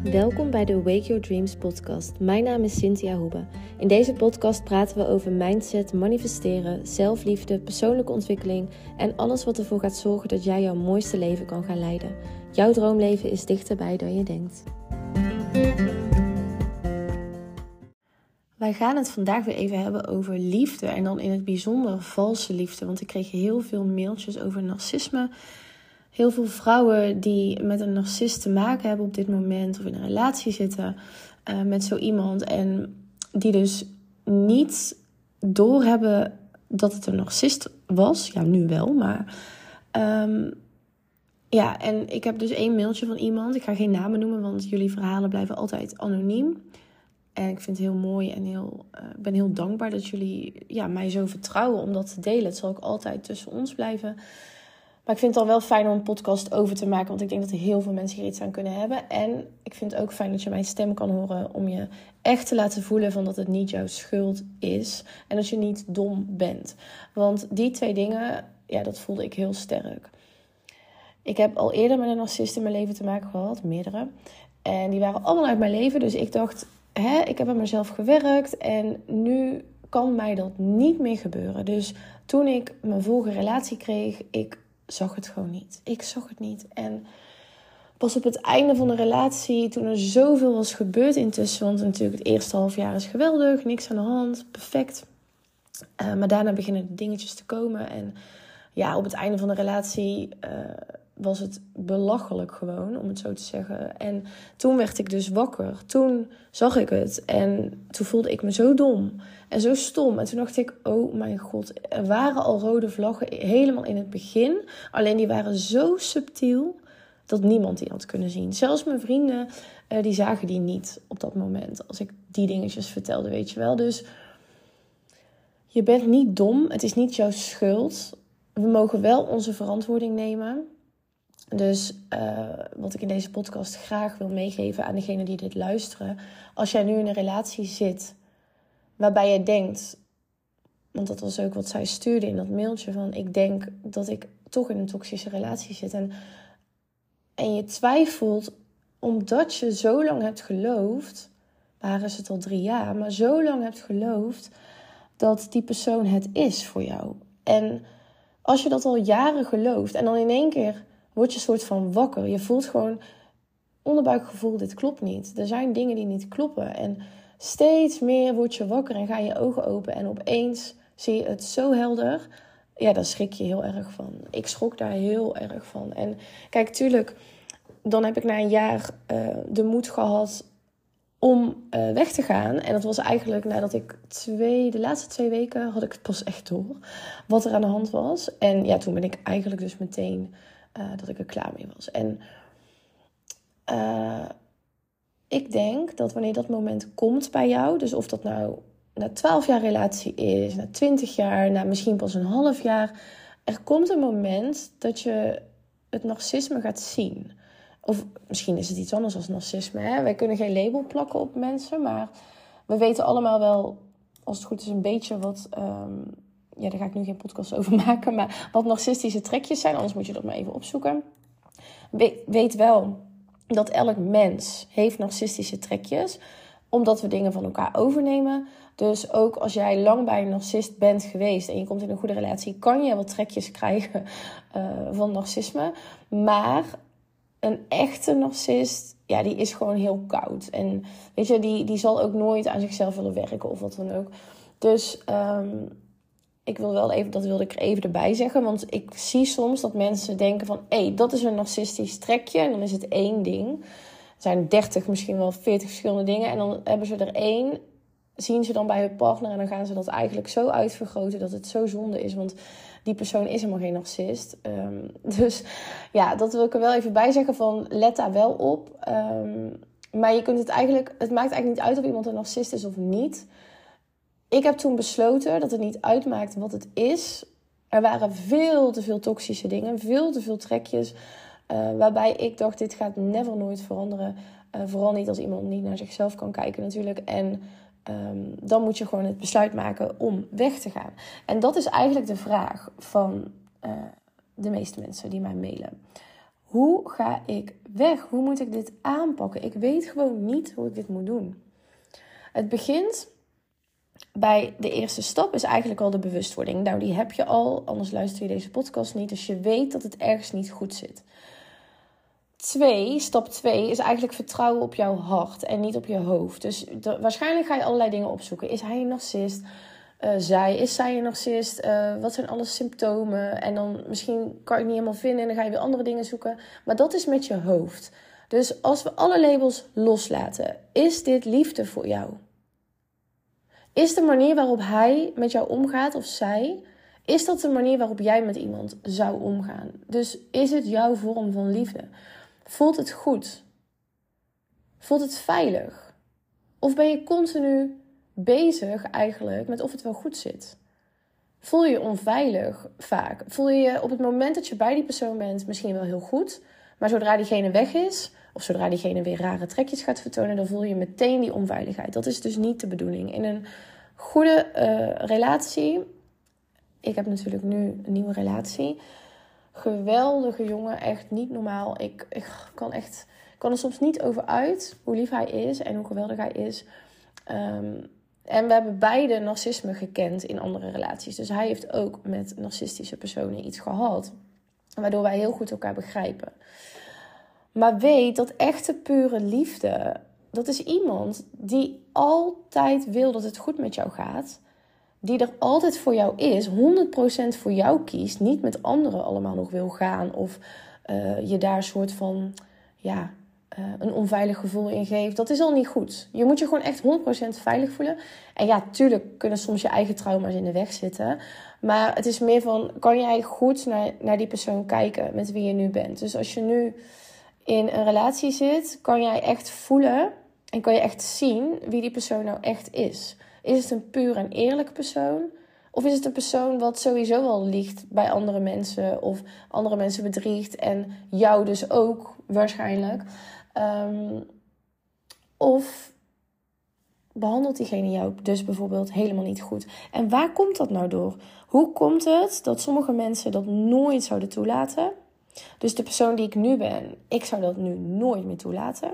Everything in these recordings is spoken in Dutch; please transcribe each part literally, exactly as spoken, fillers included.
Welkom bij de Wake Your Dreams podcast. Mijn naam is Cynthia Hoebe. In deze podcast praten we over mindset, manifesteren, zelfliefde, persoonlijke ontwikkeling en alles wat ervoor gaat zorgen dat jij jouw mooiste leven kan gaan leiden. Jouw droomleven is dichterbij dan je denkt. Wij gaan het vandaag weer even hebben over liefde en dan in het bijzonder valse liefde. Want ik kreeg heel veel mailtjes over narcisme. Heel veel vrouwen die met een narcist te maken hebben op dit moment of in een relatie zitten uh, met zo iemand. En die dus niet doorhebben dat het een narcist was. Ja, nu wel, maar... Um, ja, en ik heb dus één mailtje van iemand. Ik ga geen namen noemen, want jullie verhalen blijven altijd anoniem. En ik vind het heel mooi en heel, uh, ben heel dankbaar dat jullie ja, mij zo vertrouwen om dat te delen. Het zal ook altijd tussen ons blijven. Maar ik vind het dan wel fijn om een podcast over te maken. Want ik denk dat er heel veel mensen hier iets aan kunnen hebben. En ik vind het ook fijn dat je mijn stem kan horen. Om je echt te laten voelen van dat het niet jouw schuld is. En dat je niet dom bent. Want die twee dingen, ja, dat voelde ik heel sterk. Ik heb al eerder met een narcist in mijn leven te maken gehad. Meerdere. En die waren allemaal uit mijn leven. Dus ik dacht, hè, ik heb aan mezelf gewerkt. En nu kan mij dat niet meer gebeuren. Dus toen ik mijn vorige relatie kreeg, ik... zag het gewoon niet. Ik zag het niet. En pas op het einde van de relatie, toen er zoveel was gebeurd intussen, want natuurlijk het eerste half jaar is geweldig, niks aan de hand, perfect. Uh, maar daarna beginnen de dingetjes te komen. En ja, op het einde van de relatie uh, was het belachelijk gewoon, om het zo te zeggen. En toen werd ik dus wakker. Toen zag ik het. En toen voelde ik me zo dom. En zo stom. En toen dacht ik, oh mijn god, er waren al rode vlaggen helemaal in het begin. Alleen die waren zo subtiel dat niemand die had kunnen zien. Zelfs mijn vrienden, uh, die zagen die niet op dat moment. Als ik die dingetjes vertelde, weet je wel. Dus je bent niet dom. Het is niet jouw schuld. We mogen wel onze verantwoording nemen. Dus uh, wat ik in deze podcast graag wil meegeven aan degenen die dit luisteren. Als jij nu in een relatie zit waarbij je denkt, want dat was ook wat zij stuurde in dat mailtje, van ik denk dat ik toch in een toxische relatie zit. En, en je twijfelt omdat je zo lang hebt geloofd, waar is het al drie jaar, maar zo lang hebt geloofd dat die persoon het is voor jou. En als je dat al jaren gelooft en dan in één keer word je een soort van wakker. Je voelt gewoon onderbuikgevoel, dit klopt niet. Er zijn dingen die niet kloppen. En steeds meer word je wakker en gaan je ogen open. En opeens zie je het zo helder. Ja, daar schrik je heel erg van. Ik schrok daar heel erg van. En kijk, tuurlijk, dan heb ik na een jaar uh, de moed gehad om uh, weg te gaan. En dat was eigenlijk nadat ik twee, de laatste twee weken had ik het pas echt door wat er aan de hand was. En ja, toen ben ik eigenlijk dus meteen uh, dat ik er klaar mee was. En uh, ik denk dat wanneer dat moment komt bij jou, dus of dat nou na twaalf jaar relatie is, na twintig jaar, na misschien pas een half jaar, er komt een moment dat je het narcisme gaat zien. Of misschien is het iets anders als narcisme. Hè? Wij kunnen geen label plakken op mensen, maar we weten allemaal wel, als het goed is, een beetje wat, um, ja, daar ga ik nu geen podcast over maken, maar wat narcistische trekjes zijn, anders moet je dat maar even opzoeken. We, weet wel dat elk mens heeft narcistische trekjes, omdat we dingen van elkaar overnemen. Dus ook als jij lang bij een narcist bent geweest en je komt in een goede relatie, kan je wel trekjes krijgen uh, van narcisme. Maar een echte narcist, ja, die is gewoon heel koud. En weet je, die, die zal ook nooit aan zichzelf willen werken of wat dan ook. Dus um, ik wil wel even, dat wilde ik er even erbij zeggen. Want ik zie soms dat mensen denken van, hé, hey, dat is een narcistisch trekje. En dan is het één ding. Er zijn dertig, misschien wel veertig verschillende dingen. En dan hebben ze er één, zien ze dan bij hun partner. En dan gaan ze dat eigenlijk zo uitvergroten dat het zo zonde is. Want die persoon is helemaal geen narcist. Um, dus ja, dat wil ik er wel even bij zeggen van, let daar wel op. Um, maar je kunt het eigenlijk, het maakt eigenlijk niet uit of iemand een narcist is of niet. Ik heb toen besloten dat het niet uitmaakt wat het is. Er waren veel te veel toxische dingen, veel te veel trekjes. Uh, waarbij ik dacht, dit gaat never nooit veranderen. Uh, vooral niet als iemand niet naar zichzelf kan kijken natuurlijk. En um, dan moet je gewoon het besluit maken om weg te gaan. En dat is eigenlijk de vraag van uh, de meeste mensen die mij mailen. hoe ga ik weg? Hoe moet ik dit aanpakken? Ik weet gewoon niet hoe ik dit moet doen. Het begint bij de eerste stap, is eigenlijk al de bewustwording. Nou, die heb je al, anders luister je deze podcast niet. Dus je weet dat het ergens niet goed zit. Twee, stap twee is eigenlijk vertrouwen op jouw hart en niet op je hoofd. Dus de, waarschijnlijk ga je allerlei dingen opzoeken. Is hij een narcist? Uh, zij, is zij een narcist? Uh, wat zijn alle symptomen? En dan misschien kan je het niet helemaal vinden en dan ga je weer andere dingen zoeken. Maar dat is met je hoofd. Dus als we alle labels loslaten, is dit liefde voor jou? Is de manier waarop hij met jou omgaat of zij, is dat de manier waarop jij met iemand zou omgaan? Dus is het jouw vorm van liefde? Voelt het goed? Voelt het veilig? Of ben je continu bezig eigenlijk met of het wel goed zit? Voel je je onveilig vaak? Voel je je op het moment dat je bij die persoon bent misschien wel heel goed, maar zodra diegene weg is, of zodra diegene weer rare trekjes gaat vertonen, dan voel je meteen die onveiligheid. Dat is dus niet de bedoeling. In een goede uh, relatie, ik heb natuurlijk nu een nieuwe relatie, geweldige jongen, echt niet normaal. Ik, ik kan, echt, kan er soms niet over uit hoe lief hij is en hoe geweldig hij is. Um, en we hebben beide narcisme gekend in andere relaties. Dus hij heeft ook met narcistische personen iets gehad, waardoor wij heel goed elkaar begrijpen. Maar weet dat echte pure liefde, dat is iemand die altijd wil dat het goed met jou gaat. Die er altijd voor jou is, honderd procent voor jou kiest. Niet met anderen allemaal nog wil gaan. Of uh, je daar een soort van, ja, uh, een onveilig gevoel in geeft. Dat is al niet goed. Je moet je gewoon echt honderd procent veilig voelen. En ja, tuurlijk kunnen soms je eigen trauma's in de weg zitten. Maar het is meer van, kan jij goed naar, naar die persoon kijken met wie je nu bent. Dus als je nu in een relatie zit, kan jij echt voelen en kan je echt zien wie die persoon nou echt is. Is het een puur en eerlijke persoon? Of is het een persoon wat sowieso al liegt bij andere mensen of andere mensen bedriegt en jou dus ook waarschijnlijk? Um, of behandelt diegene jou dus bijvoorbeeld helemaal niet goed? En waar komt dat nou door? Hoe komt het dat sommige mensen dat nooit zouden toelaten? Dus de persoon die ik nu ben, ik zou dat nu nooit meer toelaten.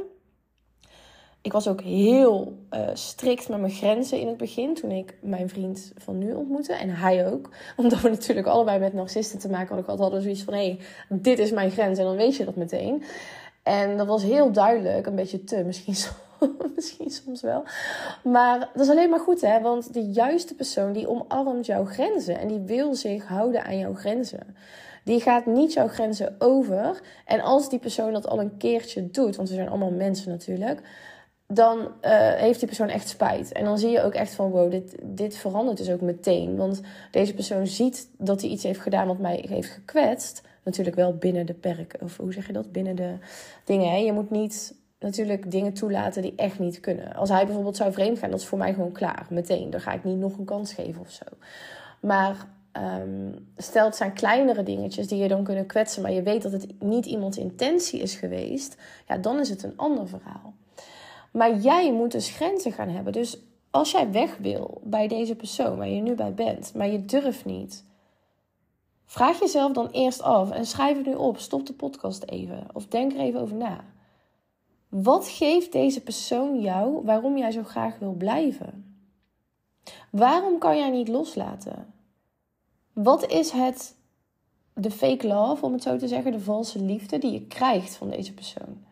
Ik was ook heel uh, strikt met mijn grenzen in het begin toen ik mijn vriend van nu ontmoette. En hij ook. Omdat we natuurlijk allebei met narcisten te maken hadden. We hadden zoiets van, hé, hey, dit is mijn grens. En dan weet je dat meteen. En dat was heel duidelijk. Een beetje te, misschien, misschien soms wel. Maar dat is alleen maar goed, hè. Want de juiste persoon die omarmt jouw grenzen. En die wil zich houden aan jouw grenzen. Die gaat niet jouw grenzen over. En als die persoon dat al een keertje doet, want we zijn allemaal mensen natuurlijk, dan uh, heeft die persoon echt spijt. En dan zie je ook echt van, wow, dit, dit verandert dus ook meteen. Want deze persoon ziet dat hij iets heeft gedaan wat mij heeft gekwetst. Natuurlijk wel binnen de perken, of hoe zeg je dat? Binnen de dingen, hè? Je moet niet natuurlijk dingen toelaten die echt niet kunnen. Als hij bijvoorbeeld zou vreemd gaan, dat is voor mij gewoon klaar. Meteen, dan ga ik niet nog een kans geven of zo. Maar Um, stel het zijn kleinere dingetjes die je dan kunnen kwetsen, maar je weet dat het niet iemands intentie is geweest, ja, dan is het een ander verhaal. Maar jij moet dus grenzen gaan hebben. Dus als jij weg wil bij deze persoon waar je nu bij bent, maar je durft niet, vraag jezelf dan eerst af en schrijf het nu op. Stop de podcast even of denk er even over na. Wat geeft deze persoon jou waarom jij zo graag wil blijven? Waarom kan jij niet loslaten? Wat is het, de fake love, om het zo te zeggen, de valse liefde die je krijgt van deze persoon?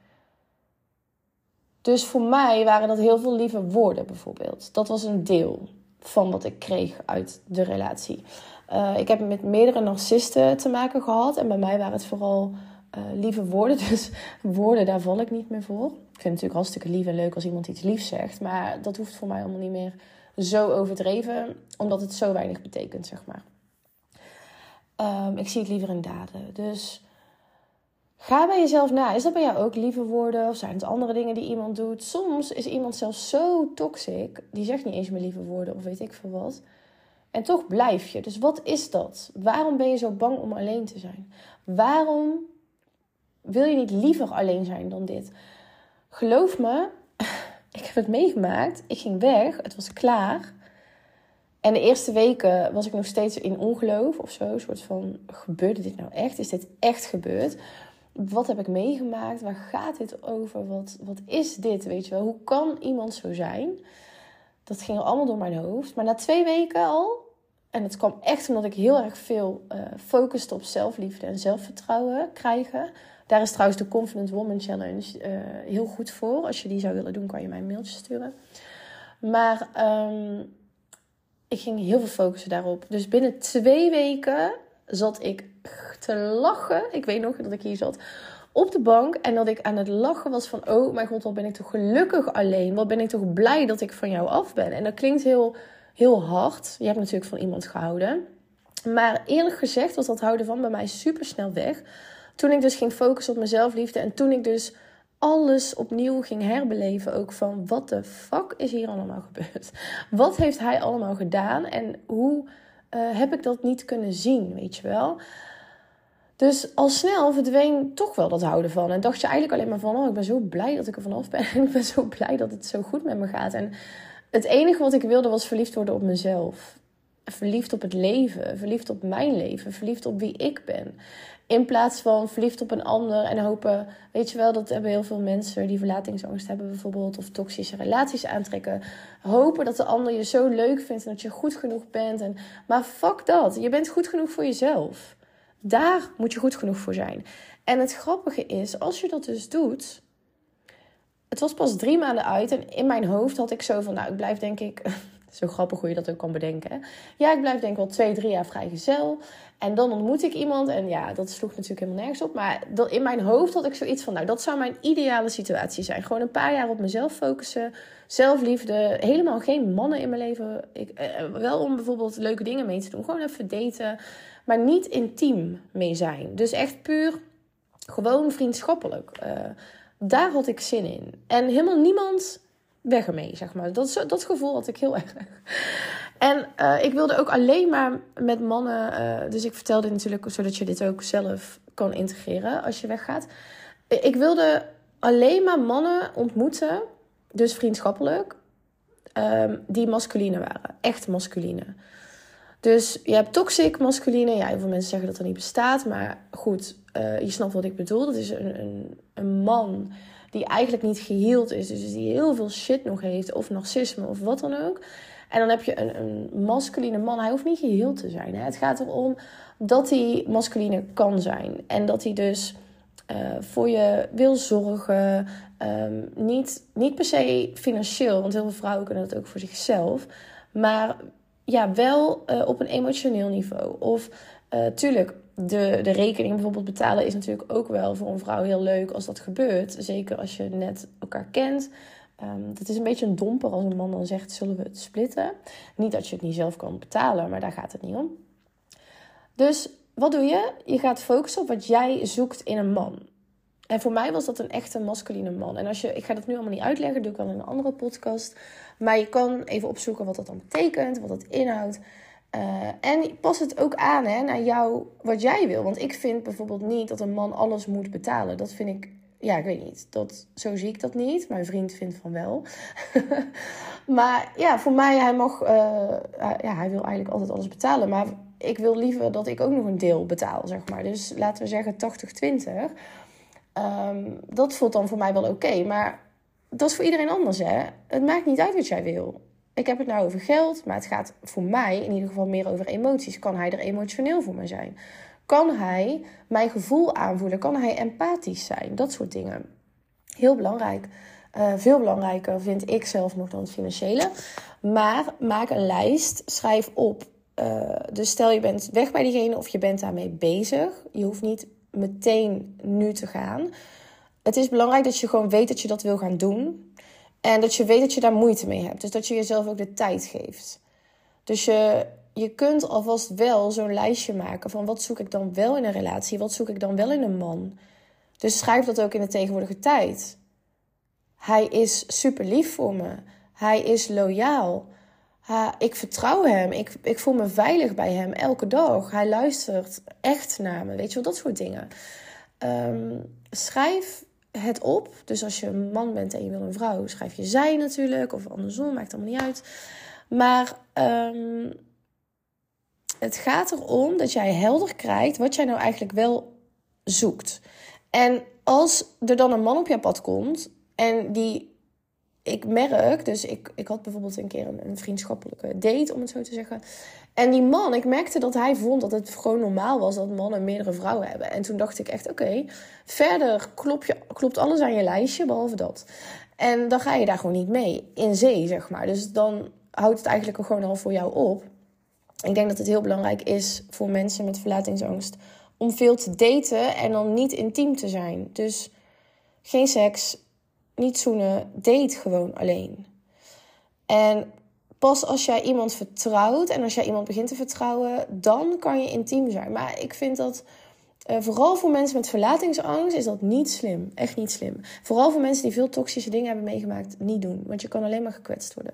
Dus voor mij waren dat heel veel lieve woorden bijvoorbeeld. Dat was een deel van wat ik kreeg uit de relatie. Uh, ik heb met meerdere narcisten te maken gehad. En bij mij waren het vooral uh, lieve woorden. Dus woorden, daar val ik niet meer voor. Ik vind het natuurlijk hartstikke lief en leuk als iemand iets liefs zegt. Maar dat hoeft voor mij allemaal niet meer zo overdreven. Omdat het zo weinig betekent, zeg maar. Um, ik zie het liever in daden. Dus ga bij jezelf na. Is dat bij jou ook lieve woorden? Of zijn het andere dingen die iemand doet? Soms is iemand zelfs zo toxic. Die zegt niet eens meer lieve woorden of weet ik veel wat. En toch blijf je. Dus wat is dat? Waarom ben je zo bang om alleen te zijn? Waarom wil je niet liever alleen zijn dan dit? Geloof me, ik heb het meegemaakt. Ik ging weg. Het was klaar. En de eerste weken was ik nog steeds in ongeloof of zo. Een soort van, gebeurde dit nou echt? Is dit echt gebeurd? wat heb ik meegemaakt? Waar gaat dit over? Wat, wat is dit, weet je wel? Hoe kan iemand zo zijn? Dat ging allemaal door mijn hoofd. Maar na twee weken al... En het kwam echt omdat ik heel erg veel uh, focuste op zelfliefde en zelfvertrouwen krijgen. Daar is trouwens de Confident Woman Challenge uh, heel goed voor. Als je die zou willen doen, kan je mij een mailtje sturen. Maar um, ik ging heel veel focussen daarop. Dus binnen twee weken zat ik te lachen. Ik weet nog dat ik hier zat op de bank. En dat ik aan het lachen was van... Oh mijn god, wat ben ik toch gelukkig alleen. Wat ben ik toch blij dat ik van jou af ben. En dat klinkt heel... Heel hard. Je hebt natuurlijk van iemand gehouden. Maar eerlijk gezegd was dat houden van bij mij super snel weg. Toen ik dus ging focussen op mezelfliefde. En toen ik dus alles opnieuw ging herbeleven. Ook van wat de fuck is hier allemaal gebeurd? Wat heeft hij allemaal gedaan? En hoe uh, heb ik dat niet kunnen zien? Weet je wel? Dus al snel verdween toch wel dat houden van. En dacht je eigenlijk alleen maar van... Oh, ik ben zo blij dat ik er vanaf ben. En ik ben zo blij dat het zo goed met me gaat. En... Het enige wat ik wilde was verliefd worden op mezelf. Verliefd op het leven. Verliefd op mijn leven. Verliefd op wie ik ben. In plaats van verliefd op een ander en hopen... Weet je wel, dat hebben heel veel mensen die verlatingsangst hebben bijvoorbeeld. Of toxische relaties aantrekken. Hopen dat de ander je zo leuk vindt en dat je goed genoeg bent. En, maar fuck dat. Je bent goed genoeg voor jezelf. Daar moet je goed genoeg voor zijn. En het grappige is, als je dat dus doet... Het was pas drie maanden uit en in mijn hoofd had ik zo van... Nou, ik blijf denk ik... Zo grappig hoe je dat ook kan bedenken. Hè? Ja, ik blijf denk ik wel twee, drie jaar vrijgezel. En dan ontmoet ik iemand. En ja, dat sloeg natuurlijk helemaal nergens op. Maar dat, in mijn hoofd had ik zoiets van... Nou, dat zou mijn ideale situatie zijn. Gewoon een paar jaar op mezelf focussen. Zelfliefde. Helemaal geen mannen in mijn leven. Ik, eh, wel om bijvoorbeeld leuke dingen mee te doen. Gewoon even daten. Maar niet intiem mee zijn. Dus echt puur gewoon vriendschappelijk. Uh, Daar had ik zin in. En helemaal niemand weg ermee, zeg maar. Dat, dat gevoel had ik heel erg. En uh, ik wilde ook alleen maar met mannen... Uh, dus ik vertelde dit natuurlijk zodat je dit ook zelf kan integreren als je weggaat. Ik wilde alleen maar mannen ontmoeten, dus vriendschappelijk, um, die masculine waren. Echt masculine. Dus je hebt toxic masculine. Ja, heel veel mensen zeggen dat dat niet bestaat. Maar goed, uh, je snapt wat ik bedoel. Dat is een, een, een man die eigenlijk niet geheeld is. Dus die heel veel shit nog heeft. Of narcisme of wat dan ook. En dan heb je een, een masculine man. Hij hoeft niet geheeld te zijn. Hè? Het gaat erom dat hij masculine kan zijn. En dat hij dus uh, voor je wil zorgen. Um, niet, niet per se financieel. Want heel veel vrouwen kunnen dat ook voor zichzelf. Maar... Ja, wel uh, op een emotioneel niveau. Of uh, tuurlijk, de, de rekening bijvoorbeeld betalen is natuurlijk ook wel voor een vrouw heel leuk als dat gebeurt. Zeker als je net elkaar kent. Um, dat is een beetje een domper als een man dan zegt, zullen we het splitten? Niet dat je het niet zelf kan betalen, maar daar gaat het niet om. Dus wat doe je? Je gaat focussen op wat jij zoekt in een man. En voor mij was dat een echte masculine man. En als je, ik ga dat nu allemaal niet uitleggen, doe ik wel in een andere podcast. Maar je kan even opzoeken wat dat dan betekent, wat dat inhoudt. Uh, en pas het ook aan hè, naar jou, wat jij wil. Want ik vind bijvoorbeeld niet dat een man alles moet betalen. Dat vind ik, ja, ik weet niet. Dat, zo zie ik dat niet. Mijn vriend vindt van wel. Maar ja, voor mij, hij mag, uh, ja, hij wil eigenlijk altijd alles betalen. Maar ik wil liever dat ik ook nog een deel betaal, zeg maar. Dus laten we zeggen tachtig twintig. Um, dat voelt dan voor mij wel oké. Okay, maar dat is voor iedereen anders, hè. Het maakt niet uit wat jij wil. Ik heb het nou over geld, maar het gaat voor mij in ieder geval meer over emoties. Kan hij er emotioneel voor me zijn? Kan hij mijn gevoel aanvoelen? Kan hij empathisch zijn? Dat soort dingen. Heel belangrijk. Uh, veel belangrijker vind ik zelf nog dan het financiële. Maar maak een lijst. Schrijf op. Uh, dus stel je bent weg bij diegene of je bent daarmee bezig. Je hoeft niet meteen nu te gaan. Het is belangrijk dat je gewoon weet dat je dat wil gaan doen. En dat je weet dat je daar moeite mee hebt. Dus dat je jezelf ook de tijd geeft. Dus je, je kunt alvast wel zo'n lijstje maken van wat zoek ik dan wel in een relatie? Wat zoek ik dan wel in een man? Dus schrijf dat ook in de tegenwoordige tijd. Hij is super lief voor me. Hij is loyaal. Ha, ik vertrouw hem. Ik, ik voel me veilig bij hem elke dag. Hij luistert echt naar me. Weet je wel, dat soort dingen. Um, schrijf het op. Dus als je een man bent en je wil een vrouw, schrijf je zij natuurlijk. Of andersom, maakt allemaal niet uit. Maar um, het gaat erom dat jij helder krijgt wat jij nou eigenlijk wel zoekt. En als er dan een man op je pad komt en die, ik merk, dus ik, ik had bijvoorbeeld een keer een, een vriendschappelijke date, om het zo te zeggen. En die man, ik merkte dat hij vond dat het gewoon normaal was dat mannen meerdere vrouwen hebben. En toen dacht ik echt, oké, okay, verder klop je, klopt alles aan je lijstje, behalve dat. En dan ga je daar gewoon niet mee, in zee, zeg maar. Dus dan houdt het eigenlijk gewoon al voor jou op. Ik denk dat het heel belangrijk is voor mensen met verlatingsangst om veel te daten en dan niet intiem te zijn. Dus geen seks, niet zoenen, date gewoon alleen. En pas als jij iemand vertrouwt en als jij iemand begint te vertrouwen, dan kan je intiem zijn. Maar ik vind dat, uh, vooral voor mensen met verlatingsangst, is dat niet slim. Echt niet slim. Vooral voor mensen die veel toxische dingen hebben meegemaakt, niet doen. Want je kan alleen maar gekwetst worden.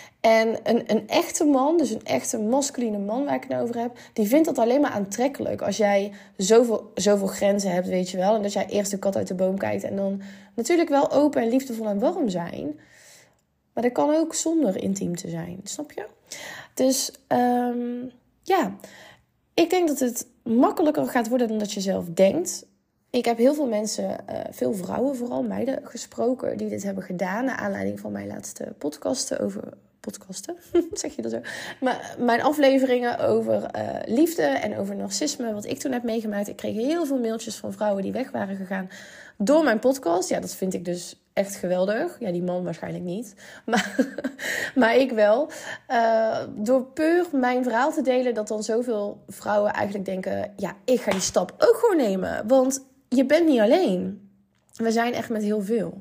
En een, een echte man, dus een echte masculine man waar ik het over heb, die vindt dat alleen maar aantrekkelijk. Als jij zoveel, zoveel grenzen hebt, weet je wel. En dat jij eerst de kat uit de boom kijkt en dan natuurlijk wel open en liefdevol en warm zijn. Maar dat kan ook zonder intiem te zijn, snap je? Dus um, ja, ik denk dat het makkelijker gaat worden dan dat je zelf denkt. Ik heb heel veel mensen, uh, veel vrouwen vooral, meiden, gesproken die dit hebben gedaan naar aanleiding van mijn laatste podcasten over... podcasten, zeg je dat zo? Maar mijn afleveringen over uh, liefde en over narcisme, wat ik toen heb meegemaakt. Ik kreeg heel veel mailtjes van vrouwen die weg waren gegaan door mijn podcast. Ja, dat vind ik dus echt geweldig. Ja, die man waarschijnlijk niet. Maar, maar ik wel. Uh, door puur mijn verhaal te delen, dat dan zoveel vrouwen eigenlijk denken, ja, ik ga die stap ook gewoon nemen. Want je bent niet alleen. We zijn echt met heel veel.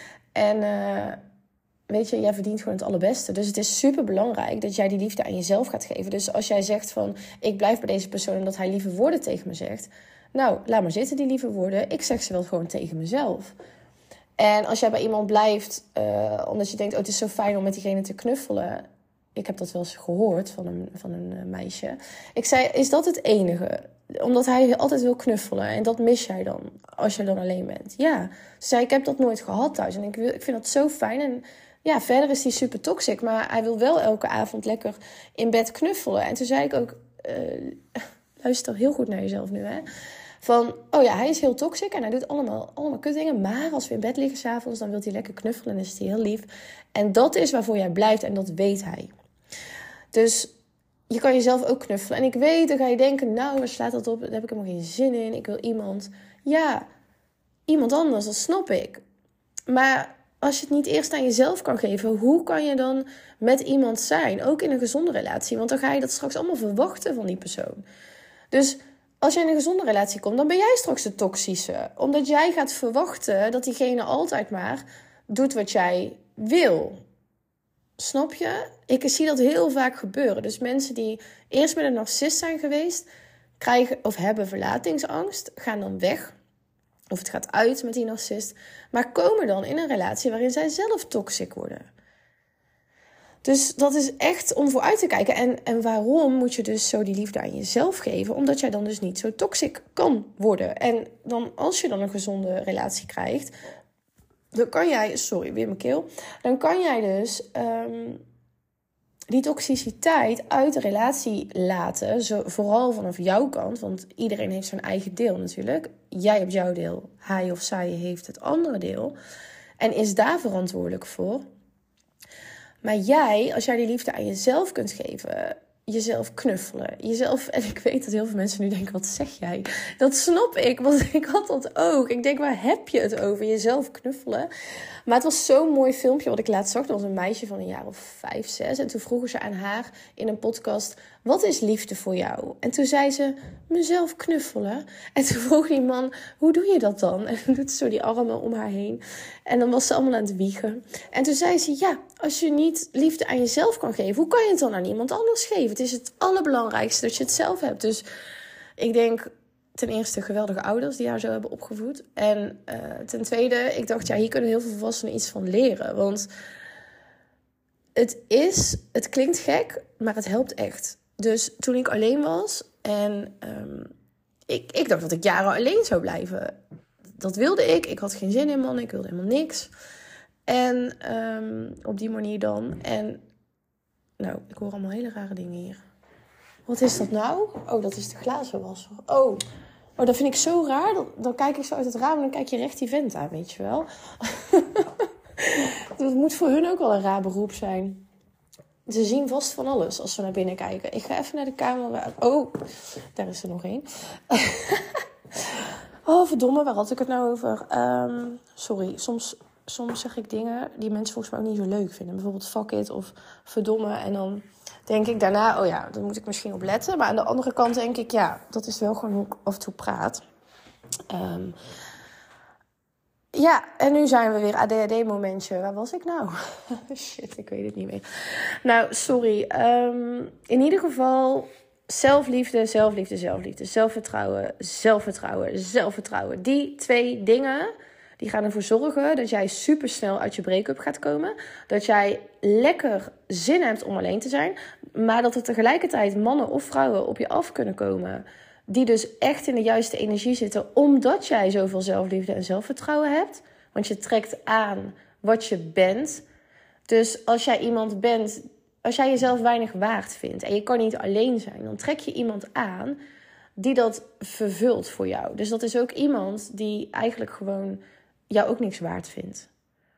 En uh, weet je, jij verdient gewoon het allerbeste. Dus het is super belangrijk dat jij die liefde aan jezelf gaat geven. Dus als jij zegt van, ik blijf bij deze persoon omdat hij lieve woorden tegen me zegt. Nou, laat maar zitten die lieve woorden. Ik zeg ze wel gewoon tegen mezelf. En als jij bij iemand blijft, uh, omdat je denkt, oh, het is zo fijn om met diegene te knuffelen. Ik heb dat wel eens gehoord van een, van een uh, meisje. Ik zei, is dat het enige? Omdat hij altijd wil knuffelen. En dat mis jij dan, als je dan alleen bent. Ja, ze zei, ik heb dat nooit gehad thuis. En ik, wil, ik vind dat zo fijn. En ja, verder is hij super toxic. Maar hij wil wel elke avond lekker in bed knuffelen. En toen zei ik ook, uh, luister heel goed naar jezelf nu, hè. Van, oh ja, hij is heel toxic en hij doet allemaal, allemaal kutdingen. Maar als we in bed liggen 's avonds, dan wil hij lekker knuffelen en is hij heel lief. En dat is waarvoor jij blijft en dat weet hij. Dus je kan jezelf ook knuffelen. En ik weet, dan ga je denken, nou, waar slaat dat op? Daar heb ik helemaal geen zin in. Ik wil iemand, ja, iemand anders, dat snap ik. Maar als je het niet eerst aan jezelf kan geven, hoe kan je dan met iemand zijn? Ook in een gezonde relatie. Want dan ga je dat straks allemaal verwachten van die persoon. Dus als jij in een gezonde relatie komt, dan ben jij straks de toxische. Omdat jij gaat verwachten dat diegene altijd maar doet wat jij wil. Snap je? Ik zie dat heel vaak gebeuren. Dus mensen die eerst met een narcist zijn geweest, krijgen of hebben verlatingsangst, gaan dan weg. Of het gaat uit met die narcist. Maar komen dan in een relatie waarin zij zelf toxic worden. Dus dat is echt om vooruit te kijken. En, en waarom moet je dus zo die liefde aan jezelf geven? Omdat jij dan dus niet zo toxic kan worden. En dan als je dan een gezonde relatie krijgt, dan kan jij, sorry, weer mijn keel. Dan kan jij dus um, die toxiciteit uit de relatie laten. Zo, vooral vanaf jouw kant, want iedereen heeft zijn eigen deel natuurlijk. Jij hebt jouw deel, hij of zij heeft het andere deel. En is daar verantwoordelijk voor. Maar jij, als jij die liefde aan jezelf kunt geven, jezelf knuffelen, jezelf... En ik weet dat heel veel mensen nu denken, wat zeg jij? Dat snap ik, want ik had dat ook. Ik denk, waar heb je het over? Jezelf knuffelen. Maar het was zo'n mooi filmpje wat ik laatst zag. Dat was een meisje van een jaar of vijf, zes. En toen vroegen ze aan haar in een podcast, wat is liefde voor jou? En toen zei ze, mezelf knuffelen. En toen vroeg die man, hoe doe je dat dan? En dan doet ze zo die armen om haar heen. En dan was ze allemaal aan het wiegen. En toen zei ze, ja, als je niet liefde aan jezelf kan geven, hoe kan je het dan aan iemand anders geven? Het is het allerbelangrijkste dat je het zelf hebt. Dus ik denk, ten eerste geweldige ouders die haar zo hebben opgevoed. En uh, ten tweede, ik dacht, ja, hier kunnen heel veel volwassenen iets van leren. Want het is, het klinkt gek, maar het helpt echt. Dus toen ik alleen was en um, ik, ik dacht dat ik jaren alleen zou blijven. Dat wilde ik. Ik had geen zin in mannen, ik wilde helemaal niks. En um, op die manier dan. En nou, ik hoor allemaal hele rare dingen hier. Wat is dat nou? Oh, dat is de glazenwasser. Oh, Oh, dat vind ik zo raar. Dan, dan kijk ik zo uit het raam en dan kijk je recht die vent aan, weet je wel. Dat moet voor hun ook wel een raar beroep zijn. Ze zien vast van alles als we naar binnen kijken. Ik ga even naar de camera. Oh, daar is er nog één. Oh, verdomme, waar had ik het nou over? Um, sorry, soms, soms zeg ik dingen die mensen volgens mij ook niet zo leuk vinden. Bijvoorbeeld fuck it of verdomme. En dan denk ik daarna, oh ja, daar moet ik misschien op letten. Maar aan de andere kant denk ik, ja, dat is wel gewoon hoe ik af en toe praat. Um, ja, en nu zijn we weer A D H D-momentje. Waar was ik nou? Shit, ik weet het niet meer. Nou, sorry. Um, in ieder geval, zelfliefde, zelfliefde, zelfliefde. Zelfvertrouwen, zelfvertrouwen, zelfvertrouwen. Die twee dingen, die gaan ervoor zorgen dat jij supersnel uit je break-up gaat komen. Dat jij lekker zin hebt om alleen te zijn. Maar dat er tegelijkertijd mannen of vrouwen op je af kunnen komen die dus echt in de juiste energie zitten, omdat jij zoveel zelfliefde en zelfvertrouwen hebt. Want je trekt aan wat je bent. Dus als jij iemand bent, als jij jezelf weinig waard vindt en je kan niet alleen zijn, dan trek je iemand aan die dat vervult voor jou. Dus dat is ook iemand die eigenlijk gewoon jou ook niks waard vindt.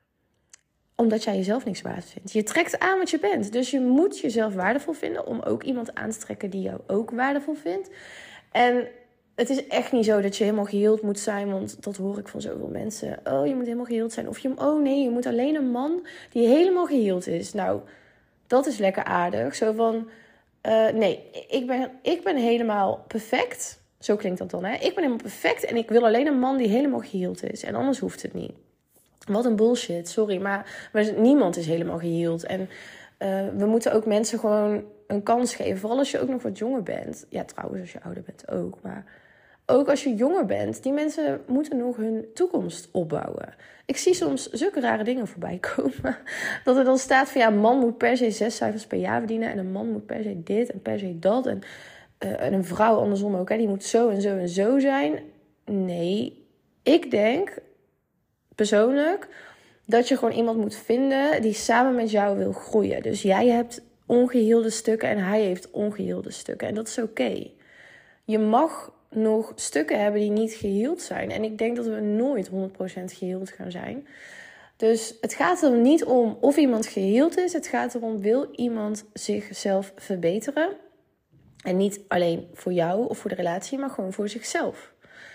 Omdat jij jezelf niks waard vindt. Je trekt aan wat je bent. Dus je moet jezelf waardevol vinden om ook iemand aan te trekken die jou ook waardevol vindt. En het is echt niet zo dat je helemaal geheeld moet zijn, want dat hoor ik van zoveel mensen. Oh, je moet helemaal geheeld zijn. Of je, oh nee, je moet alleen een man die helemaal geheeld is. Nou, dat is lekker aardig. Zo van, uh, nee, ik ben, ik ben helemaal perfect. Zo klinkt dat dan, hè. Ik ben helemaal perfect en ik wil alleen een man die helemaal geheeld is. En anders hoeft het niet. Wat een bullshit, sorry. Maar, maar niemand is helemaal geheeld. En uh, we moeten ook mensen gewoon een kans geven. Vooral als je ook nog wat jonger bent. Ja, trouwens, als je ouder bent ook. Maar ook als je jonger bent. Die mensen moeten nog hun toekomst opbouwen. Ik zie soms zulke rare dingen voorbij komen. Dat er dan staat van ja, een man moet per se zes cijfers per jaar verdienen. En een man moet per se dit en per se dat. En, uh, en een vrouw andersom ook. Hè, die moet zo en zo en zo zijn. Nee, ik denk persoonlijk dat je gewoon iemand moet vinden die samen met jou wil groeien. Dus jij hebt ongeheelde stukken en hij heeft ongeheelde stukken. En dat is oké. Okay. Je mag nog stukken hebben die niet geheeld zijn. En ik denk dat we nooit honderd procent geheeld gaan zijn. Dus het gaat er niet om of iemand geheeld is. Het gaat erom, wil iemand zichzelf verbeteren? En niet alleen voor jou of voor de relatie, maar gewoon voor zichzelf.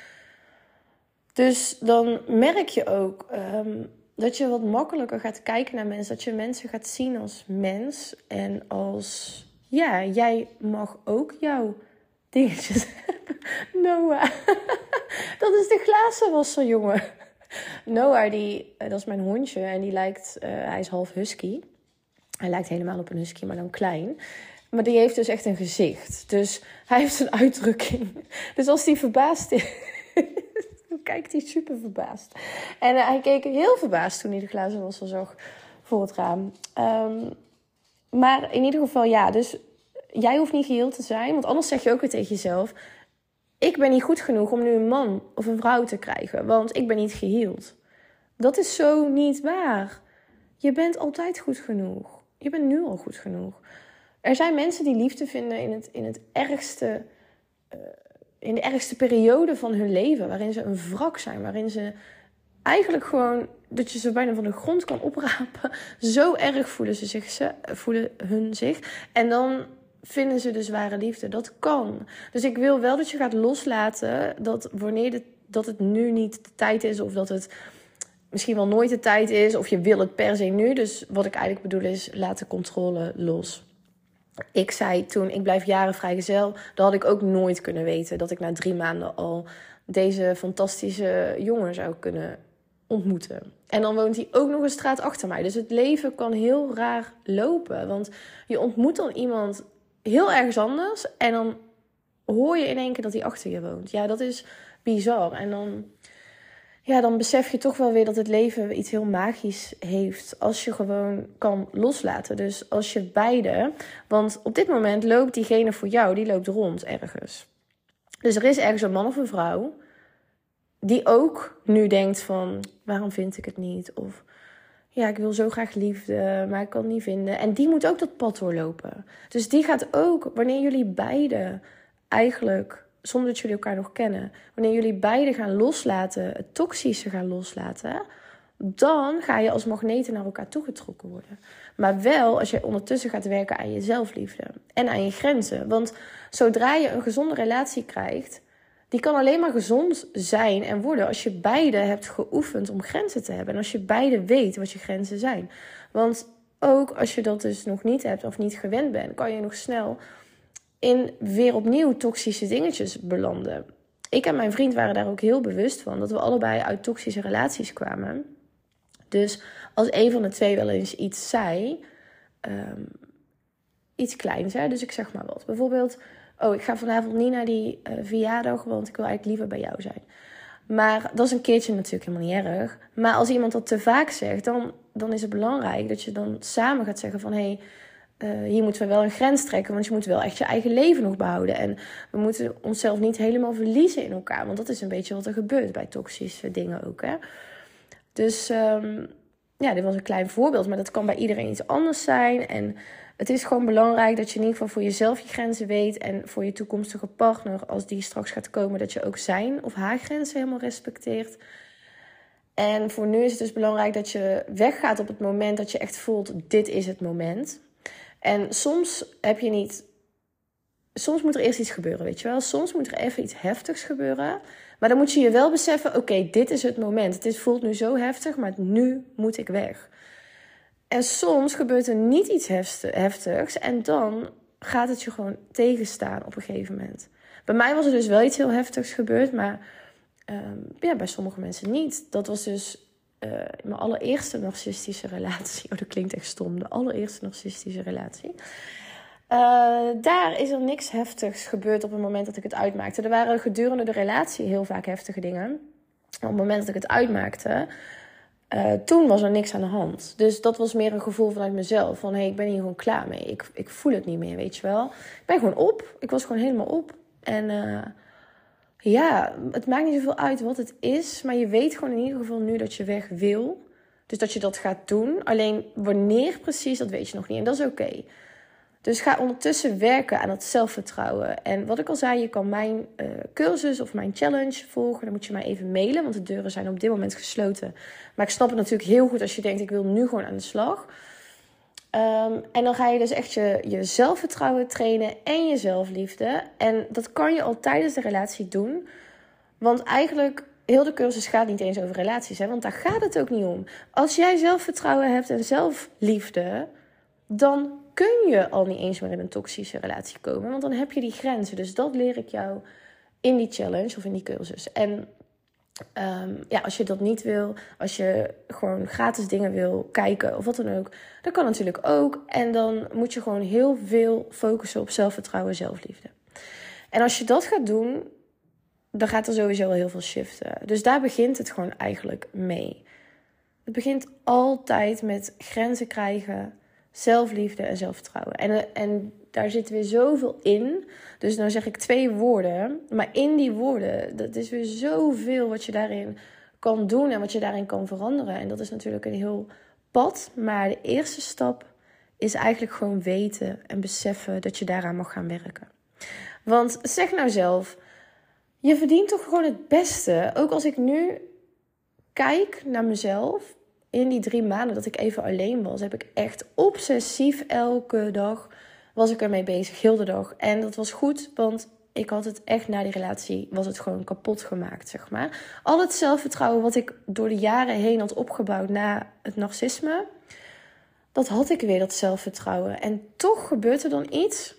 Dus dan merk je ook um, dat je wat makkelijker gaat kijken naar mensen. Dat je mensen gaat zien als mens. En als, ja, jij mag ook jouw dingetjes hebben. Noah, dat is de glazenwasser, jongen. Noah, die, dat is mijn hondje. En die lijkt, uh, hij is half husky. Hij lijkt helemaal op een husky, maar dan klein. Maar die heeft dus echt een gezicht. Dus hij heeft een uitdrukking. Dus als hij verbaasd is, kijkt hij super verbaasd. En uh, hij keek heel verbaasd toen hij de glazenwasser zag voor het raam. Um, maar in ieder geval, ja, dus jij hoeft niet geheeld te zijn. Want anders zeg je ook weer tegen jezelf, ik ben niet goed genoeg om nu een man of een vrouw te krijgen. Want ik ben niet geheeld. Dat is zo niet waar. Je bent altijd goed genoeg. Je bent nu al goed genoeg. Er zijn mensen die liefde vinden in het, in het ergste... Uh, in de ergste periode van hun leven, waarin ze een wrak zijn, waarin ze eigenlijk gewoon, dat je ze bijna van de grond kan oprapen. Zo erg voelen ze zich, ze, voelen hun zich. En dan vinden ze de zware liefde. Dat kan. Dus ik wil wel dat je gaat loslaten dat wanneer de, dat het nu niet de tijd is, of dat het misschien wel nooit de tijd is, of je wil het per se nu. Dus wat ik eigenlijk bedoel is, laat de controle los. Ik zei toen, ik blijf jaren vrijgezel. Dat had ik ook nooit kunnen weten. Dat ik na drie maanden al deze fantastische jongen zou kunnen ontmoeten. En dan woont hij ook nog een straat achter mij. Dus het leven kan heel raar lopen. Want je ontmoet dan iemand heel ergens anders. En dan hoor je in één keer dat hij achter je woont. Ja, dat is bizar. En dan, ja, dan besef je toch wel weer dat het leven iets heel magisch heeft. Als je gewoon kan loslaten. Dus als je beide... Want op dit moment loopt diegene voor jou, die loopt rond ergens. Dus er is ergens een man of een vrouw die ook nu denkt van, waarom vind ik het niet? Of ja, ik wil zo graag liefde, maar ik kan het niet vinden. En die moet ook dat pad doorlopen. Dus die gaat ook, wanneer jullie beide eigenlijk zonder dat jullie elkaar nog kennen, wanneer jullie beiden gaan loslaten, het toxische gaan loslaten, dan ga je als magneten naar elkaar toegetrokken worden. Maar wel als je ondertussen gaat werken aan je zelfliefde en aan je grenzen. Want zodra je een gezonde relatie krijgt, die kan alleen maar gezond zijn en worden als je beide hebt geoefend om grenzen te hebben. En als je beide weet wat je grenzen zijn. Want ook als je dat dus nog niet hebt of niet gewend bent, kan je nog snel in weer opnieuw toxische dingetjes belanden. Ik en mijn vriend waren daar ook heel bewust van, dat we allebei uit toxische relaties kwamen. Dus als een van de twee wel eens iets zei, um, iets kleins, hè? Dus ik zeg maar wat. Bijvoorbeeld, oh, ik ga vanavond niet naar die uh, verjaardag, want ik wil eigenlijk liever bij jou zijn. Maar dat is een keertje natuurlijk helemaal niet erg. Maar als iemand dat te vaak zegt, dan, dan is het belangrijk dat je dan samen gaat zeggen van, hé, hey, uh, hier moeten we wel een grens trekken, want je moet wel echt je eigen leven nog behouden. En we moeten onszelf niet helemaal verliezen in elkaar, want dat is een beetje wat er gebeurt bij toxische dingen ook, hè. Dus um, ja, dit was een klein voorbeeld, maar dat kan bij iedereen iets anders zijn. En het is gewoon belangrijk dat je in ieder geval voor jezelf je grenzen weet. En voor je toekomstige partner, als die straks gaat komen, dat je ook zijn of haar grenzen helemaal respecteert. En voor nu is het dus belangrijk dat je weggaat op het moment dat je echt voelt, dit is het moment. En soms heb je niet... Soms moet er eerst iets gebeuren, weet je wel. Soms moet er even iets heftigs gebeuren. Maar dan moet je je wel beseffen, oké, okay, dit is het moment. Het voelt nu zo heftig, maar nu moet ik weg. En soms gebeurt er niet iets heftigs en dan gaat het je gewoon tegenstaan op een gegeven moment. Bij mij was er dus wel iets heel heftigs gebeurd, maar um, ja, bij sommige mensen niet. Dat was dus uh, mijn allereerste narcistische relatie. Oh, dat klinkt echt stom. De allereerste narcistische relatie. Uh, daar is er niks heftigs gebeurd op het moment dat ik het uitmaakte. Er waren gedurende de relatie heel vaak heftige dingen. Op het moment dat ik het uitmaakte, uh, toen was er niks aan de hand. Dus dat was meer een gevoel vanuit mezelf. Van, hé, hey, ik ben hier gewoon klaar mee. Ik, ik voel het niet meer, weet je wel. Ik ben gewoon op. Ik was gewoon helemaal op. En uh, ja, het maakt niet zoveel uit wat het is. Maar je weet gewoon in ieder geval nu dat je weg wil. Dus dat je dat gaat doen. Alleen wanneer precies, dat weet je nog niet. En dat is oké. Okay. Dus ga ondertussen werken aan het zelfvertrouwen. En wat ik al zei, je kan mijn uh, cursus of mijn challenge volgen. Dan moet je mij even mailen, want de deuren zijn op dit moment gesloten. Maar ik snap het natuurlijk heel goed als je denkt, ik wil nu gewoon aan de slag. Um, en dan ga je dus echt je, je zelfvertrouwen trainen en je zelfliefde. En dat kan je al tijdens de relatie doen. Want eigenlijk, heel de cursus gaat niet eens over relaties, hè, want daar gaat het ook niet om. Als jij zelfvertrouwen hebt en zelfliefde, dan kun je al niet eens meer in een toxische relatie komen. Want dan heb je die grenzen. Dus dat leer ik jou in die challenge of in die cursus. En um, ja, als je dat niet wil, als je gewoon gratis dingen wil kijken of wat dan ook, dat kan natuurlijk ook. En dan moet je gewoon heel veel focussen op zelfvertrouwen en zelfliefde. En als je dat gaat doen, dan gaat er sowieso al heel veel shiften. Dus daar begint het gewoon eigenlijk mee. Het begint altijd met grenzen krijgen, zelfliefde en zelfvertrouwen. En, en daar zit weer zoveel in. Dus nou zeg ik twee woorden. Maar in die woorden, dat is weer zoveel wat je daarin kan doen en wat je daarin kan veranderen. En dat is natuurlijk een heel pad. Maar de eerste stap is eigenlijk gewoon weten en beseffen dat je daaraan mag gaan werken. Want zeg nou zelf, je verdient toch gewoon het beste. Ook als ik nu kijk naar mezelf, in die drie maanden dat ik even alleen was, heb ik echt obsessief elke dag was ik ermee bezig, heel de dag. En dat was goed, want ik had het echt na die relatie, was het gewoon kapot gemaakt, zeg maar. Al het zelfvertrouwen wat ik door de jaren heen had opgebouwd na het narcisme, dat had ik weer, dat zelfvertrouwen. En toch gebeurt er dan iets.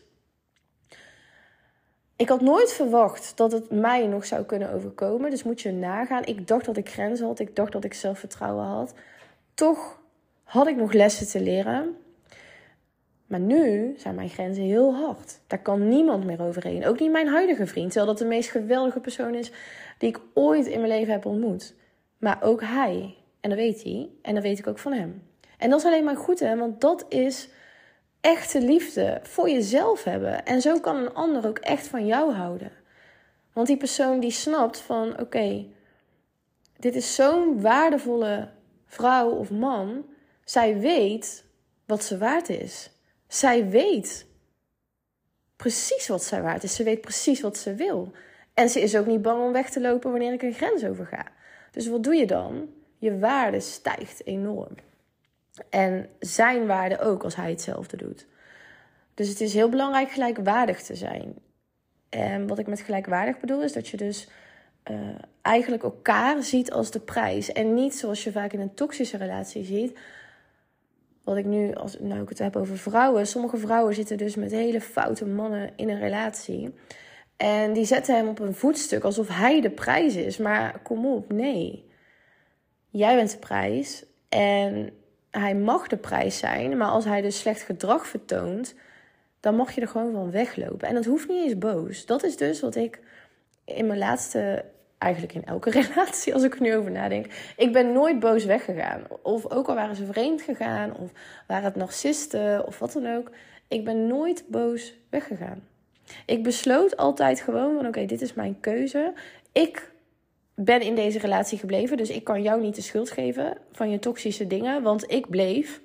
Ik had nooit verwacht dat het mij nog zou kunnen overkomen. Dus moet je nagaan. Ik dacht dat ik grenzen had. Ik dacht dat ik zelfvertrouwen had. Toch had ik nog lessen te leren. Maar nu zijn mijn grenzen heel hard. Daar kan niemand meer overheen. Ook niet mijn huidige vriend. Terwijl dat de meest geweldige persoon is die ik ooit in mijn leven heb ontmoet. Maar ook hij. En dat weet hij. En dat weet ik ook van hem. En dat is alleen maar goed, hè. Want dat is echte liefde voor jezelf hebben. En zo kan een ander ook echt van jou houden. Want die persoon die snapt van, oké, okay, dit is zo'n waardevolle vrouw of man. Zij weet wat ze waard is. Zij weet precies wat zij waard is. Ze weet precies wat ze wil. En ze is ook niet bang om weg te lopen wanneer ik een grens overga. Dus wat doe je dan? Je waarde stijgt enorm. En zijn waarde ook als hij hetzelfde doet. Dus het is heel belangrijk gelijkwaardig te zijn. En wat ik met gelijkwaardig bedoel is dat je dus uh, eigenlijk elkaar ziet als de prijs. En niet zoals je vaak in een toxische relatie ziet. Wat ik nu, als nou ik het heb over vrouwen. Sommige vrouwen zitten dus met hele foute mannen in een relatie. En die zetten hem op een voetstuk alsof hij de prijs is. Maar kom op, nee. Jij bent de prijs. En hij mag de prijs zijn. Maar als hij dus slecht gedrag vertoont, dan mag je er gewoon van weglopen. En dat hoeft niet eens boos. Dat is dus wat ik in mijn laatste, eigenlijk in elke relatie, als ik er nu over nadenk. Ik ben nooit boos weggegaan. Of ook al waren ze vreemd gegaan, of waren het narcisten, of wat dan ook. Ik ben nooit boos weggegaan. Ik besloot altijd gewoon van, oké, okay, dit is mijn keuze. Ik ben in deze relatie gebleven, dus ik kan jou niet de schuld geven van je toxische dingen, want ik bleef.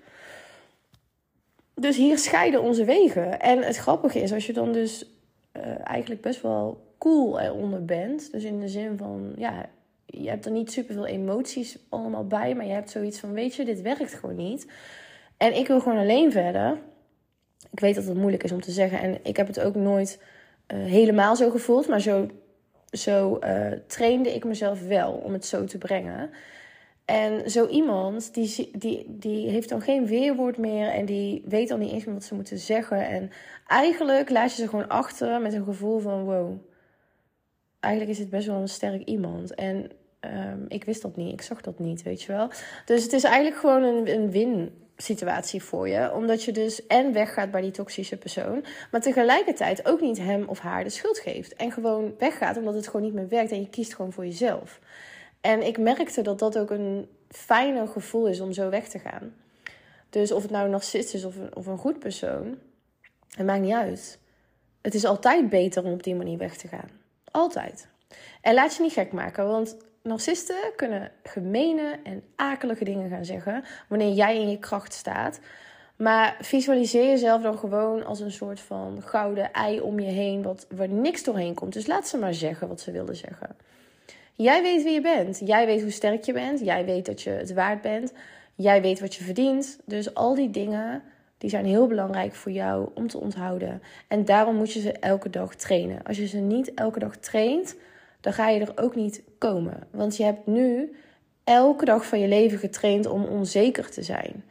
Dus hier scheiden onze wegen. En het grappige is, als je dan dus uh, eigenlijk best wel cool eronder bent. Dus in de zin van, ja, je hebt er niet superveel emoties allemaal bij. Maar je hebt zoiets van, weet je, dit werkt gewoon niet. En ik wil gewoon alleen verder. Ik weet dat het moeilijk is om te zeggen. En ik heb het ook nooit uh, helemaal zo gevoeld. Maar zo, zo uh, trainde ik mezelf wel om het zo te brengen. En zo iemand, die, die, die heeft dan geen weerwoord meer en die weet dan niet eens meer wat ze moeten zeggen. En eigenlijk laat je ze gewoon achter met een gevoel van, wow, eigenlijk is het best wel een sterk iemand. En um, ik wist dat niet, ik zag dat niet, weet je wel. Dus het is eigenlijk gewoon een, een win-situatie voor je. Omdat je dus en weggaat bij die toxische persoon, maar tegelijkertijd ook niet hem of haar de schuld geeft. En gewoon weggaat omdat het gewoon niet meer werkt en je kiest gewoon voor jezelf. En ik merkte dat dat ook een fijner gevoel is om zo weg te gaan. Dus of het nou een narcist is of een, of een goed persoon, het maakt niet uit. Het is altijd beter om op die manier weg te gaan. Altijd. En laat je niet gek maken, want narcisten kunnen gemene en akelige dingen gaan zeggen wanneer jij in je kracht staat. Maar visualiseer jezelf dan gewoon als een soort van gouden ei om je heen, wat, waar niks doorheen komt. Dus laat ze maar zeggen wat ze wilden zeggen. Jij weet wie je bent. Jij weet hoe sterk je bent. Jij weet dat je het waard bent. Jij weet wat je verdient. Dus al die dingen, die zijn heel belangrijk voor jou om te onthouden. En daarom moet je ze elke dag trainen. Als je ze niet elke dag traint, dan ga je er ook niet komen. Want je hebt nu elke dag van je leven getraind om onzeker te zijn.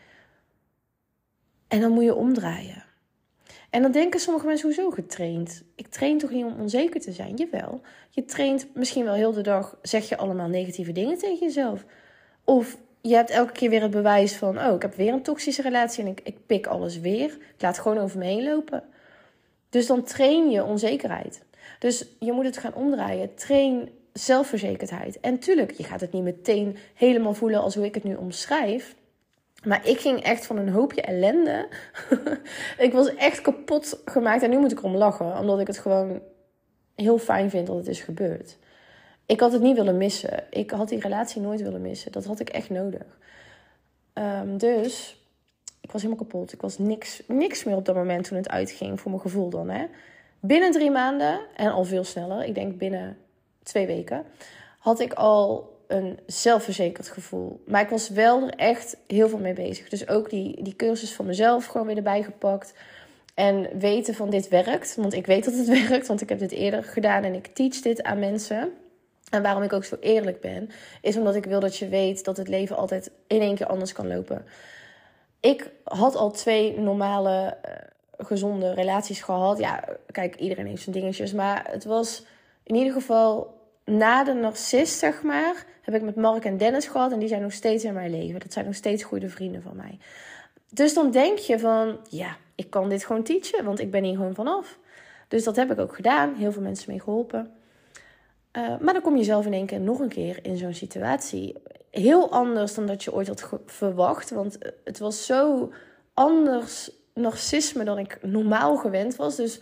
En dan moet je omdraaien. En dan denken sommige mensen, hoezo getraind? Ik train toch niet om onzeker te zijn? Jawel. Je traint misschien wel heel de dag, zeg je allemaal negatieve dingen tegen jezelf. Of je hebt elke keer weer het bewijs van, oh, ik heb weer een toxische relatie en ik, ik pik alles weer. Ik laat het gewoon over me heen lopen. Dus dan train je onzekerheid. Dus je moet het gaan omdraaien. Train zelfverzekerdheid. En tuurlijk, je gaat het niet meteen helemaal voelen als hoe ik het nu omschrijf. Maar ik ging echt van een hoopje ellende. Ik was echt kapot gemaakt. En nu moet ik erom lachen. Omdat ik het gewoon heel fijn vind dat het is gebeurd. Ik had het niet willen missen. Ik had die relatie nooit willen missen. Dat had ik echt nodig. Um, dus ik was helemaal kapot. Ik was niks, niks meer op dat moment toen het uitging. Voor mijn gevoel dan. Hè. Binnen drie maanden. En al veel sneller. Ik denk binnen twee weken. Had ik al een zelfverzekerd gevoel. Maar ik was wel er echt heel veel mee bezig. Dus ook die, die cursus van mezelf gewoon weer erbij gepakt. En weten van dit werkt. Want ik weet dat het werkt. Want ik heb dit eerder gedaan. En ik teach dit aan mensen. En waarom ik ook zo eerlijk ben. Is omdat ik wil dat je weet dat het leven altijd in één keer anders kan lopen. Ik had al twee normale, uh, gezonde relaties gehad. Ja, kijk, iedereen heeft zijn dingetjes. Maar het was in ieder geval na de narcist, zeg maar, heb ik met Mark en Dennis gehad. En die zijn nog steeds in mijn leven. Dat zijn nog steeds goede vrienden van mij. Dus dan denk je van, ja, ik kan dit gewoon teachen. Want ik ben hier gewoon vanaf. Dus dat heb ik ook gedaan. Heel veel mensen mee geholpen. Uh, maar dan kom je zelf in één keer nog een keer in zo'n situatie. Heel anders dan dat je ooit had ge- verwacht. Want het was zo anders narcisme dan ik normaal gewend was. Dus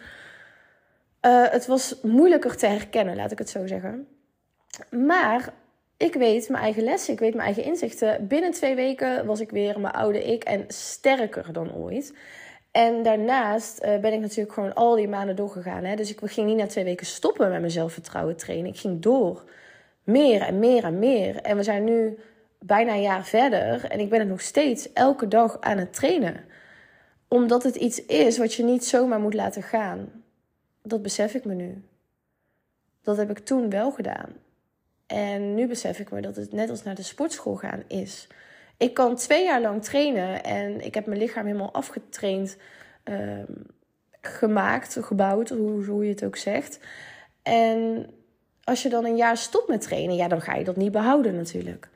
uh, het was moeilijker te herkennen, laat ik het zo zeggen. Maar ik weet mijn eigen lessen, ik weet mijn eigen inzichten. Binnen twee weken was ik weer mijn oude ik en sterker dan ooit. En daarnaast uh, ben ik natuurlijk gewoon al die maanden doorgegaan. Hè? Dus ik ging niet na twee weken stoppen met mijn zelfvertrouwen trainen. Ik ging door. Meer en meer en meer. En we zijn nu bijna een jaar verder. En ik ben het nog steeds elke dag aan het trainen. Omdat het iets is wat je niet zomaar moet laten gaan. Dat besef ik me nu. Dat heb ik toen wel gedaan. En nu besef ik me dat het net als naar de sportschool gaan is. Ik kan twee jaar lang trainen en ik heb mijn lichaam helemaal afgetraind, uh, gemaakt, gebouwd, hoe, hoe je het ook zegt. En als je dan een jaar stopt met trainen, ja, dan ga je dat niet behouden natuurlijk.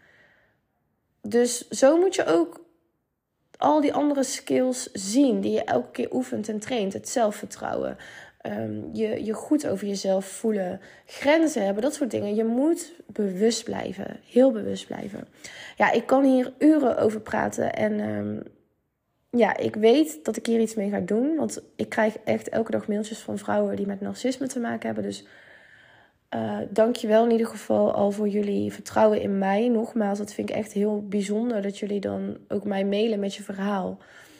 Dus zo moet je ook al die andere skills zien die je elke keer oefent en traint. Het zelfvertrouwen, um, je, je goed over jezelf voelen, grenzen hebben, dat soort dingen. Je moet bewust blijven, heel bewust blijven. Ja, ik kan hier uren over praten en um, ja, ik weet dat ik hier iets mee ga doen. Want ik krijg echt elke dag mailtjes van vrouwen die met narcisme te maken hebben. Dus uh, dank je wel in ieder geval al voor jullie vertrouwen in mij. Nogmaals, dat vind ik echt heel bijzonder dat jullie dan ook mij mailen met je verhaal.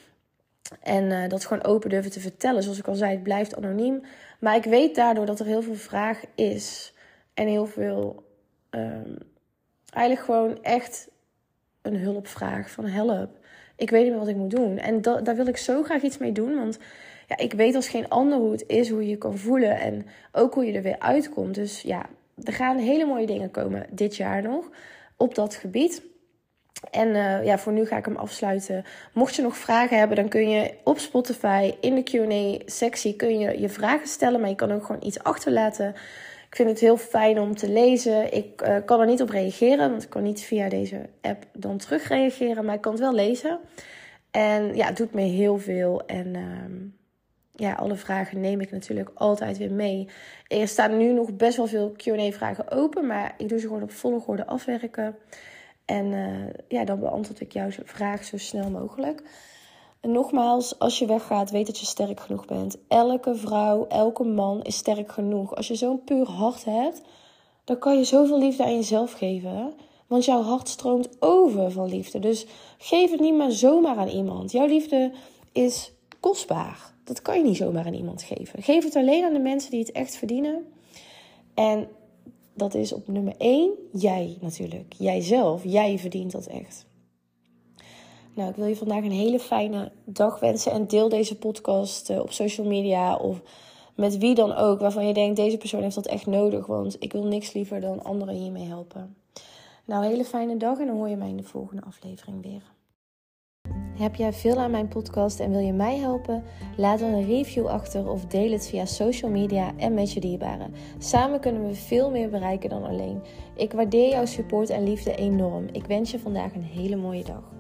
En uh, dat gewoon open durven te vertellen. Zoals ik al zei, het blijft anoniem. Maar ik weet daardoor dat er heel veel vraag is. En heel veel, um, eigenlijk gewoon echt een hulpvraag van help. Ik weet niet meer wat ik moet doen. En da- daar wil ik zo graag iets mee doen. Want ja, ik weet als geen ander hoe het is, hoe je je kan voelen. En ook hoe je er weer uitkomt. Dus ja, er gaan hele mooie dingen komen dit jaar nog op dat gebied. En uh, ja, voor nu ga ik hem afsluiten. Mocht je nog vragen hebben, dan kun je op Spotify in de Q en A-sectie kun je je vragen stellen. Maar je kan ook gewoon iets achterlaten. Ik vind het heel fijn om te lezen. Ik uh, kan er niet op reageren, want ik kan niet via deze app dan terugreageren. Maar ik kan het wel lezen. En ja, het doet me heel veel. En uh, ja, alle vragen neem ik natuurlijk altijd weer mee. Er staan nu nog best wel veel Q en A-vragen open. Maar ik doe ze gewoon op volgorde afwerken. En uh, ja, dan beantwoord ik jouw vraag zo snel mogelijk. En nogmaals, als je weggaat, weet dat je sterk genoeg bent. Elke vrouw, elke man is sterk genoeg. Als je zo'n puur hart hebt, dan kan je zoveel liefde aan jezelf geven. Want jouw hart stroomt over van liefde. Dus geef het niet maar zomaar aan iemand. Jouw liefde is kostbaar. Dat kan je niet zomaar aan iemand geven. Geef het alleen aan de mensen die het echt verdienen. En dat is op nummer één, jij natuurlijk. Jijzelf, jij verdient dat echt. Nou, ik wil je vandaag een hele fijne dag wensen. En deel deze podcast op social media of met wie dan ook. Waarvan je denkt, deze persoon heeft dat echt nodig. Want ik wil niks liever dan anderen hiermee helpen. Nou, een hele fijne dag en dan hoor je mij in de volgende aflevering weer. Heb jij veel aan mijn podcast en wil je mij helpen? Laat dan een review achter of deel het via social media en met je dierbaren. Samen kunnen we veel meer bereiken dan alleen. Ik waardeer jouw support en liefde enorm. Ik wens je vandaag een hele mooie dag.